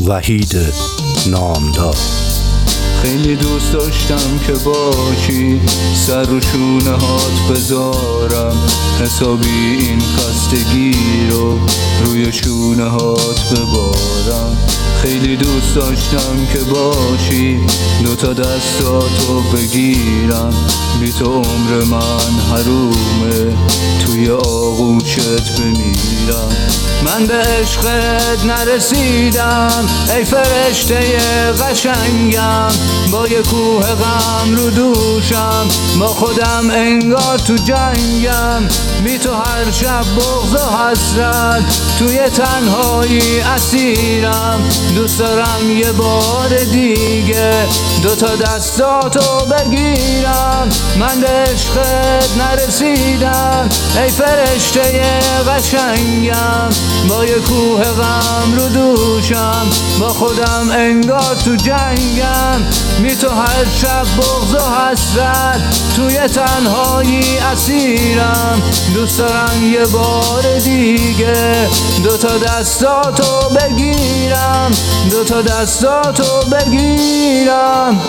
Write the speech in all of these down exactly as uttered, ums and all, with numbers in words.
وحید نامدار. خیلی دوست داشتم که باشی، سر رو شونه هات بذارم، حسابی این خستگی رو روی شونه هات ببارم. خیلی دوست داشتم که باشی، دوتا دستاتو بگیرم، بی تو عمر من حرومه، توی آغوشت بمیرم. من به عشقت نرسیدم ای فرشته قشنگم، با یه کوه غم رو دوشم، با خودم انگار تو جنگم. بی تو هر شب بغض و حسرت، توی تنهایی اسیرم. دوست دارم یه بار دیگه دوتا دستاتو بگیرم. من به عشقت نرسیدم ای فرشته قشنگم، با یه کوه غم رو دوشم، با خودم انگار تو جنگم. بی تو هر شب بغض و حسرت، توی تنهایی اسیرم. دوست دارم یه بار دیگه دوتا دستاتو بگیرم، دوتا دستاتو بگیرم.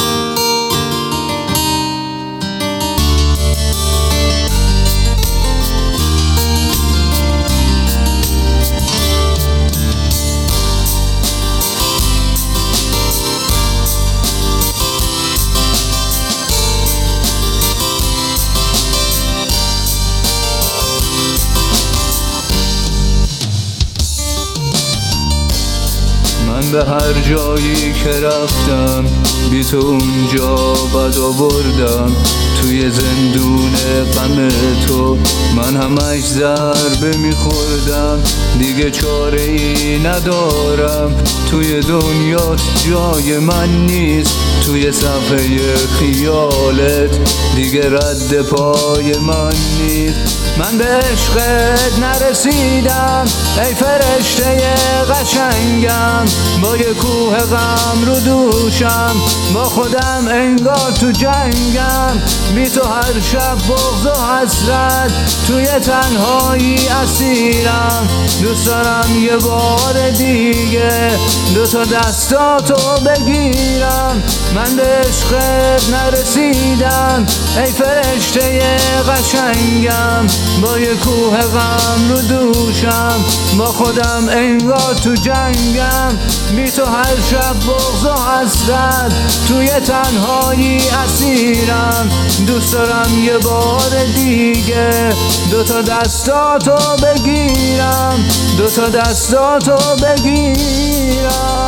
من به هر جایی که رفتم بی تو اونجا بد آوردم، توی زندون غم تو من همش ضربه میخوردم. دیگه چاره ای ندارم، توی دنیات جای من نیست، توی صفحه خیالت دیگه رد پای من نیست. من به عشقت نرسیدم ای فرشته قشنگم، با یه کوه غم رو دوشم، با خودم انگار تو جنگم. بی تو هر شب بغض و حسرت، توی تنهایی اسیرم. دوست دارم یه بار دیگه دوتا دستاتو بگیرم. من به عشقت نرسیدم ای فرشته قشنگم، با یه کوه غم رو دوشم، با خودم انگار تو جنگم. بی تو هر شب بغض و حسرت، توی تنهایی اسیرم. دوست دارم یه بار دیگه دوتا دستاتو بگیرم، دوتا دستاتو بگیرم.